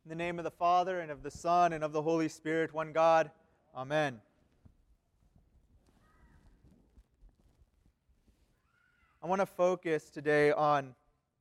In the name of the Father, and of the Son, and of the Holy Spirit, one God. Amen. I want to focus today on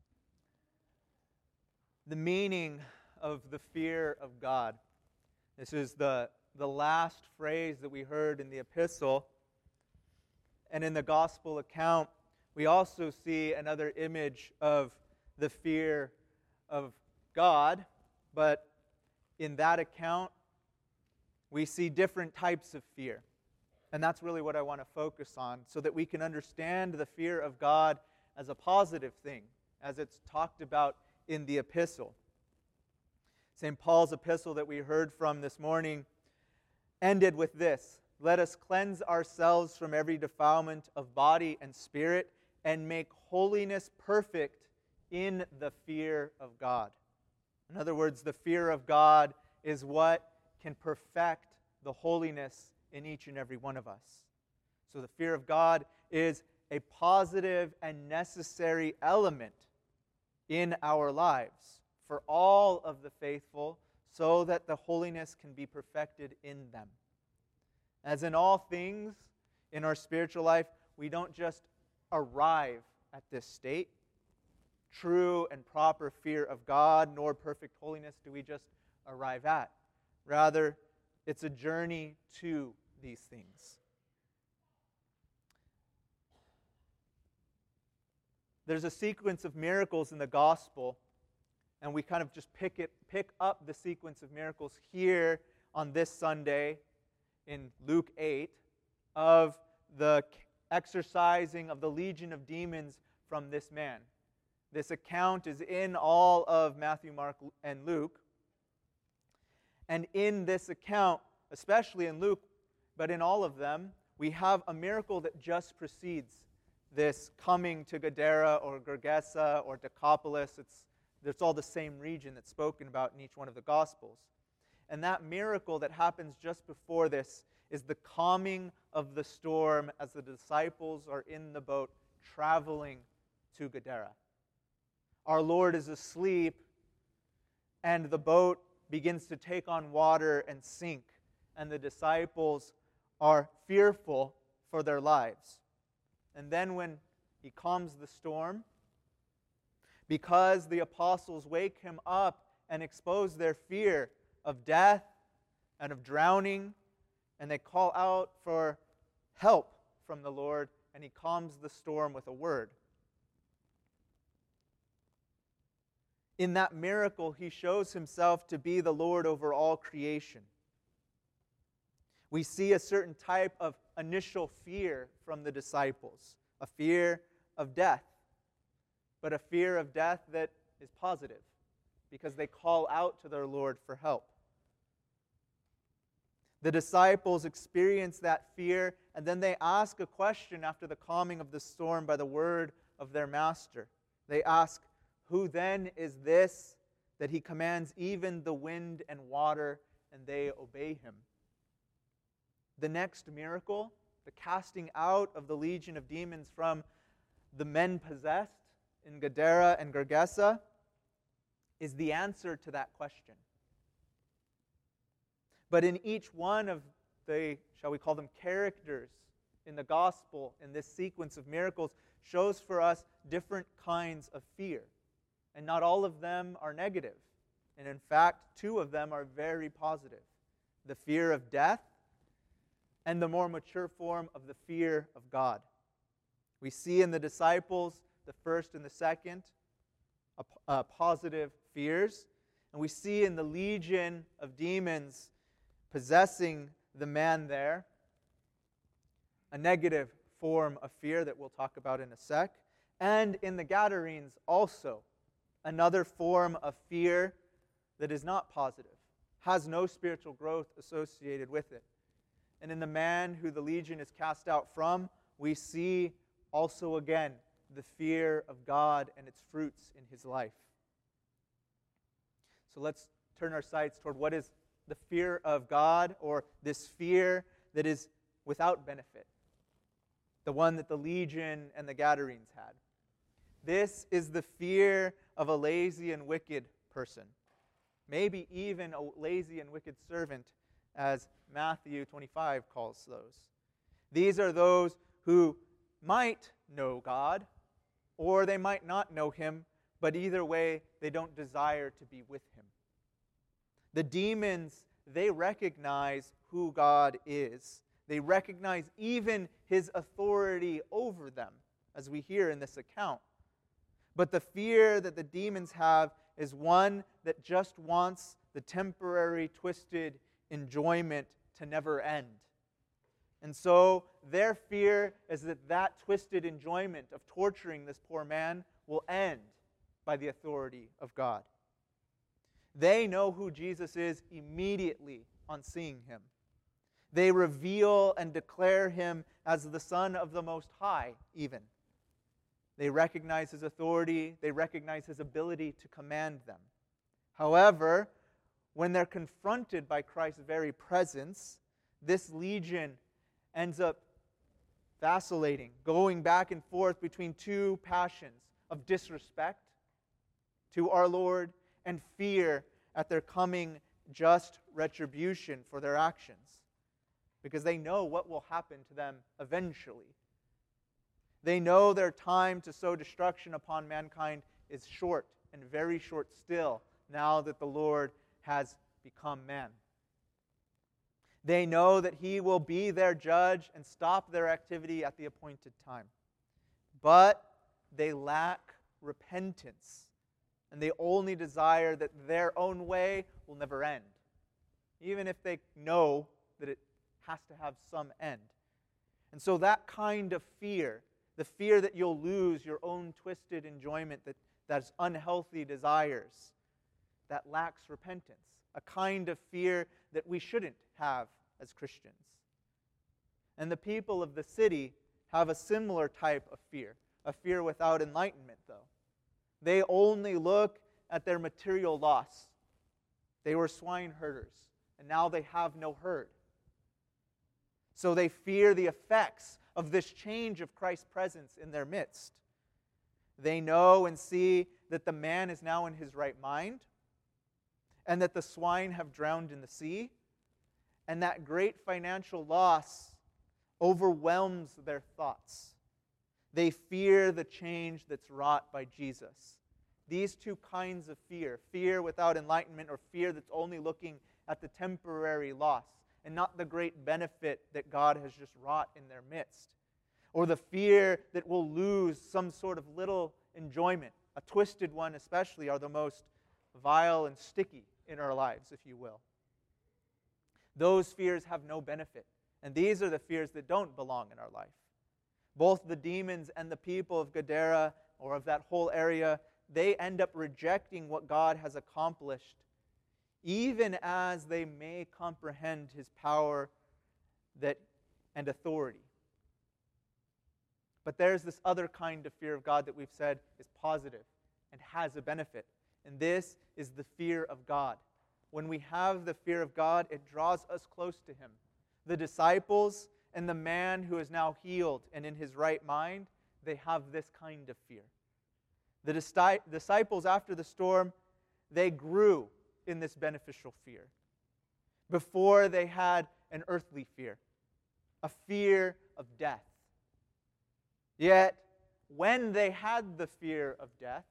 the meaning of the fear of God. This is the last phrase that we heard in the epistle. And in the gospel account, we also see another image of the fear of God. But in that account, we see different types of fear. And that's really what I want to focus on, so that we can understand the fear of God as a positive thing, as it's talked about in the epistle. St. Paul's epistle that we heard from this morning ended with this: "Let us cleanse ourselves from every defilement of body and spirit, and make holiness perfect in the fear of God." In other words, the fear of God is what can perfect the holiness in each and every one of us. So the fear of God is a positive and necessary element in our lives for all of the faithful, so that the holiness can be perfected in them. As in all things in our spiritual life, we don't just arrive at this state. True and proper fear of God, nor perfect holiness do we just arrive at. Rather, it's a journey to these things. There's a sequence of miracles in the gospel, and we kind of just pick up the sequence of miracles here on this Sunday in Luke 8 of the exorcising of the legion of demons from this man. This account is in all of Matthew, Mark, and Luke. And in this account, especially in Luke, but in all of them, we have a miracle that just precedes this coming to Gadara or Gergesa or Decapolis. It's all the same region that's spoken about in each one of the Gospels. And that miracle that happens just before this is the calming of the storm as the disciples are in the boat traveling to Gadara. Our Lord is asleep, and the boat begins to take on water and sink, and the disciples are fearful for their lives. And then when he calms the storm, because the apostles wake him up and expose their fear of death and of drowning, and they call out for help from the Lord, and he calms the storm with a word. In that miracle, he shows himself to be the Lord over all creation. We see a certain type of initial fear from the disciples, a fear of death, but a fear of death that is positive, because they call out to their Lord for help. The disciples experience that fear, and then they ask a question after the calming of the storm by the word of their master. They ask, "Who then is this that he commands even the wind and water, and they obey him?" The next miracle, the casting out of the legion of demons from the men possessed in Gadara and Gergesa, is the answer to that question. But in each one of the, shall we call them, characters in the gospel, in this sequence of miracles, shows for us different kinds of fear. And not all of them are negative. And in fact, two of them are very positive: the fear of death and the more mature form of the fear of God. We see in the disciples, the first and the second, positive fears. And we see in the legion of demons possessing the man there a negative form of fear that we'll talk about in a sec. And in the Gadarenes also, another form of fear that is not positive, has no spiritual growth associated with it. And in the man who the legion is cast out from, we see also again the fear of God and its fruits in his life. So let's turn our sights toward what is the fear of God, or this fear that is without benefit, the one that the legion and the Gadarenes had. This is the fear of a lazy and wicked person. maybe even a lazy and wicked servant, as Matthew 25 calls those. These are those who might know God, or they might not know Him, but either way, they don't desire to be with Him. The demons, they recognize who God is. They recognize even His authority over them, as we hear in this account. But the fear that the demons have is one that just wants the temporary, twisted enjoyment to never end. And so their fear is that that twisted enjoyment of torturing this poor man will end by the authority of God. They know who Jesus is immediately on seeing Him. They reveal and declare Him as the Son of the Most High, even. They recognize His authority. They recognize His ability to command them. However, when they're confronted by Christ's very presence, this legion ends up vacillating, going back and forth between two passions of disrespect to our Lord and fear at their coming just retribution for their actions, because they know what will happen to them eventually. They know their time to sow destruction upon mankind is short, and very short still, now that the Lord has become man. They know that He will be their judge and stop their activity at the appointed time. But they lack repentance, and they only desire that their own way will never end, even if they know that it has to have some end. And so that kind of fear, the fear that you'll lose your own twisted enjoyment, that's unhealthy desires, that lacks repentance, a kind of fear that we shouldn't have as Christians. And the people of the city have a similar type of fear, a fear without enlightenment, though. They only look at their material loss. They were swine herders, and now they have no herd. So they fear the effects of this change of Christ's presence in their midst. They know and see that the man is now in his right mind, and that the swine have drowned in the sea, and that great financial loss overwhelms their thoughts. They fear the change that's wrought by Jesus. These two kinds of fear, fear without enlightenment or fear that's only looking at the temporary loss and not the great benefit that God has just wrought in their midst, or the fear that we'll lose some sort of little enjoyment, a twisted one especially, are the most vile and sticky in our lives, if you will. Those fears have no benefit, and these are the fears that don't belong in our life. Both the demons and the people of Gadara, or of that whole area, they end up rejecting what God has accomplished, even as they may comprehend His power and authority. But there's this other kind of fear of God that we've said is positive and has a benefit, and this is the fear of God. When we have the fear of God, it draws us close to Him. The disciples and the man who is now healed and in his right mind, they have this kind of fear. The disciples after the storm, they grew in this beneficial fear. Before, they had an earthly fear, a fear of death. Yet, when they had the fear of death,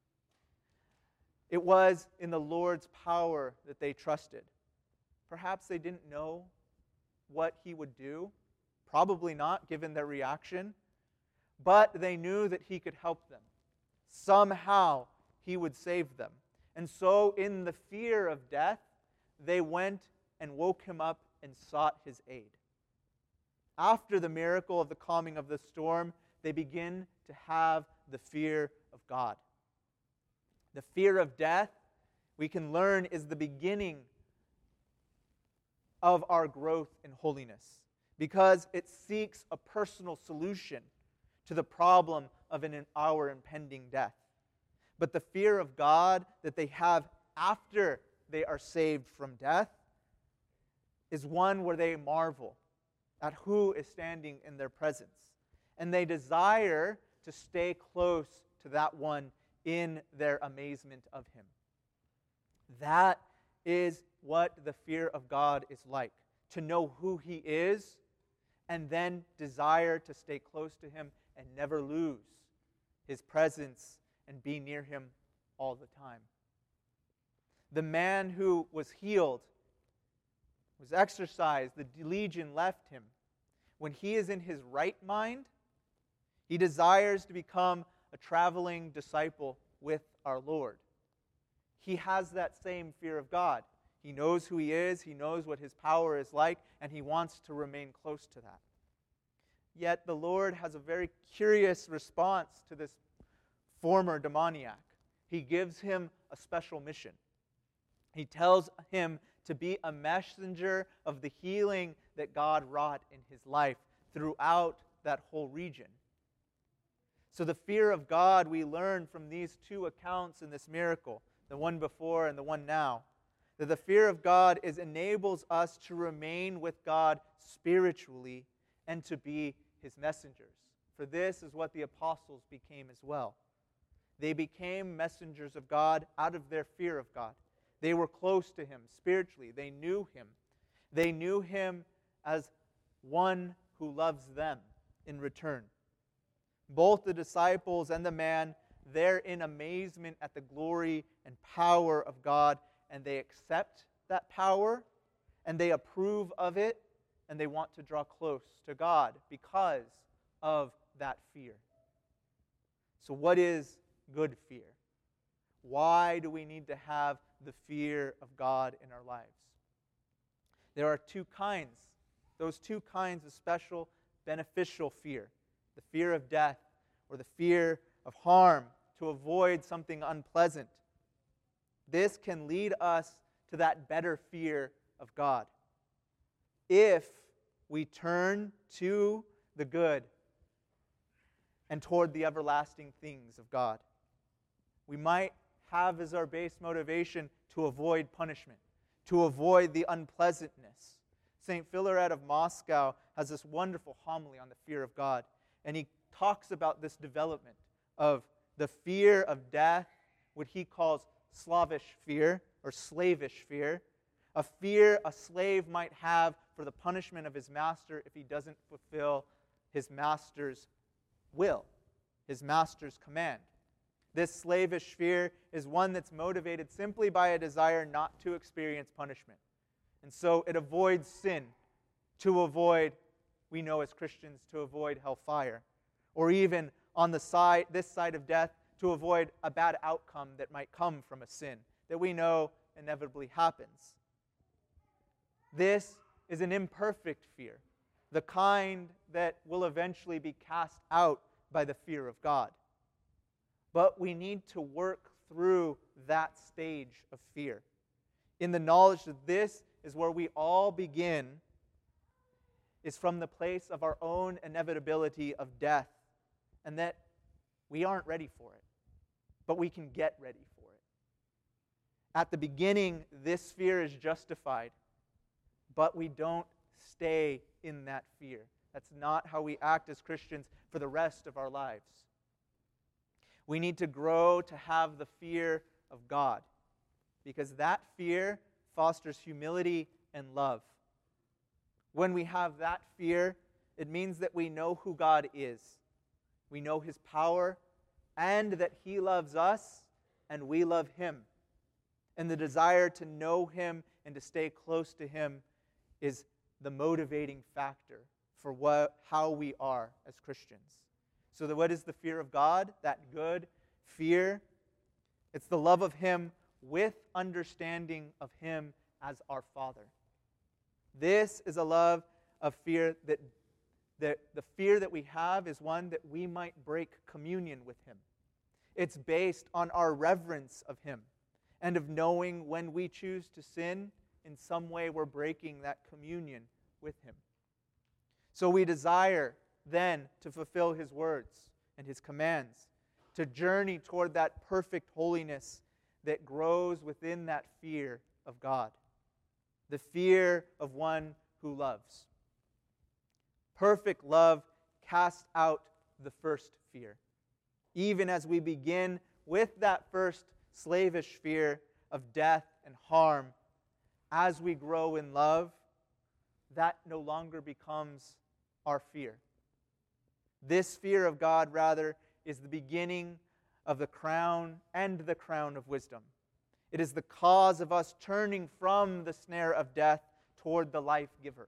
it was in the Lord's power that they trusted. Perhaps they didn't know what He would do. Probably not, given their reaction. But they knew that He could help them. Somehow, He would save them. And so, in the fear of death, they went and woke Him up and sought His aid. After the miracle of the calming of the storm, they begin to have the fear of God. The fear of death, we can learn, is the beginning of our growth in holiness, because it seeks a personal solution to the problem of our impending death. But the fear of God that they have after they are saved from death is one where they marvel at who is standing in their presence. And they desire to stay close to that one in their amazement of Him. That is what the fear of God is like. To know who He is and then desire to stay close to Him and never lose His presence and be near Him all the time. The man who was healed, was exorcised, the legion left him. When he is in his right mind, he desires to become a traveling disciple with our Lord. He has that same fear of God. He knows who He is, he knows what His power is like, and he wants to remain close to that. Yet the Lord has a very curious response to this former demoniac. He gives him a special mission. He tells him to be a messenger of the healing that God wrought in his life throughout that whole region. So the fear of God we learn from these two accounts in this miracle, the one before and the one now, that the fear of God enables us to remain with God spiritually and to be His messengers. For this is what the apostles became as well. They became messengers of God out of their fear of God. They were close to Him spiritually. They knew Him. They knew Him as one who loves them in return. Both the disciples and the man, they're in amazement at the glory and power of God, and they accept that power, and they approve of it, and they want to draw close to God because of that fear. So what is good fear? Why do we need to have the fear of God in our lives? There are two kinds. Those two kinds of special beneficial fear. The fear of death or the fear of harm to avoid something unpleasant. This can lead us to that better fear of God if we turn to the good and toward the everlasting things of God. We might have as our base motivation to avoid punishment, to avoid the unpleasantness. St. Philaret of Moscow has this wonderful homily on the fear of God, and he talks about this development of the fear of death, what he calls slavish fear or slavish fear, a fear a slave might have for the punishment of his master if he doesn't fulfill his master's will, his master's command. This slavish fear is one that's motivated simply by a desire not to experience punishment. And so it avoids sin to avoid, we know as Christians, to avoid hellfire. Or even on this side of death, to avoid a bad outcome that might come from a sin that we know inevitably happens. This is an imperfect fear, the kind that will eventually be cast out by the fear of God. But we need to work through that stage of fear, in the knowledge that this is where we all begin, is from the place of our own inevitability of death, and that we aren't ready for it, but we can get ready for it. At the beginning, this fear is justified, but we don't stay in that fear. That's not how we act as Christians for the rest of our lives. We need to grow to have the fear of God, because that fear fosters humility and love. When we have that fear, it means that we know who God is. We know His power, and that He loves us, and we love Him. And the desire to know Him and to stay close to Him is the motivating factor for how we are as Christians. So what is the fear of God? That good fear. It's the love of Him with understanding of Him as our Father. This is a love of fear that the fear that we have is one that we might break communion with Him. It's based on our reverence of Him and of knowing when we choose to sin, in some way we're breaking that communion with Him. So we desire then to fulfill His words and His commands, to journey toward that perfect holiness that grows within that fear of God, the fear of one who loves. Perfect love casts out the first fear. Even as we begin with that first slavish fear of death and harm, as we grow in love, that no longer becomes our fear. This fear of God, rather, is the beginning of the crown and the crown of wisdom. It is the cause of us turning from the snare of death toward the life giver.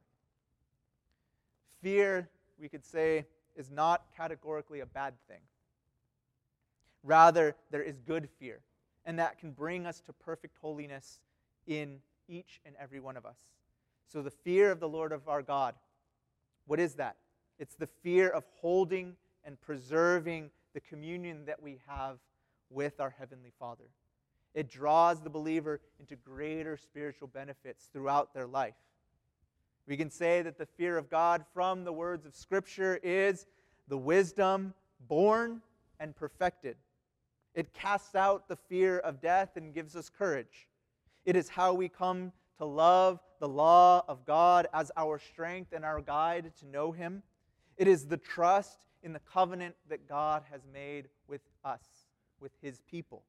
Fear, we could say, is not categorically a bad thing. Rather, there is good fear, and that can bring us to perfect holiness in each and every one of us. So the fear of the Lord of our God, what is that? It's the fear of holding and preserving the communion that we have with our Heavenly Father. It draws the believer into greater spiritual benefits throughout their life. We can say that the fear of God from the words of Scripture is the wisdom born and perfected. It casts out the fear of death and gives us courage. It is how we come to love the law of God as our strength and our guide to know Him. It is the trust in the covenant that God has made with us, with His people.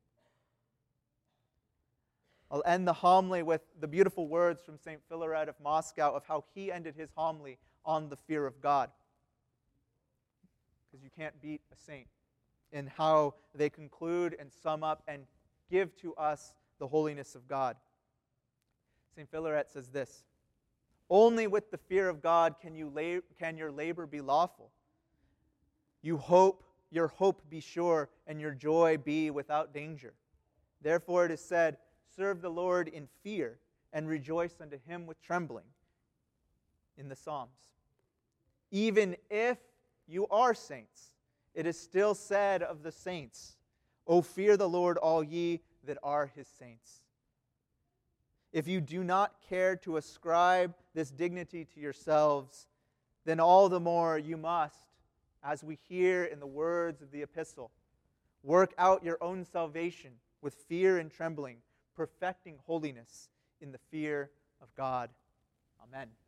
I'll end the homily with the beautiful words from St. Philaret of Moscow of how he ended his homily on the fear of God. Because you can't beat a saint. In how they conclude and sum up and give to us the holiness of God. St. Philaret says this: "Only with the fear of God can your labor be lawful. Your hope be sure, and your joy be without danger. Therefore it is said, serve the Lord in fear, and rejoice unto Him with trembling," in the Psalms. Even if you are saints, it is still said of the saints, "O fear the Lord, all ye that are His saints." If you do not care to ascribe this dignity to yourselves, then all the more you must, as we hear in the words of the epistle, work out your own salvation with fear and trembling, perfecting holiness in the fear of God. Amen.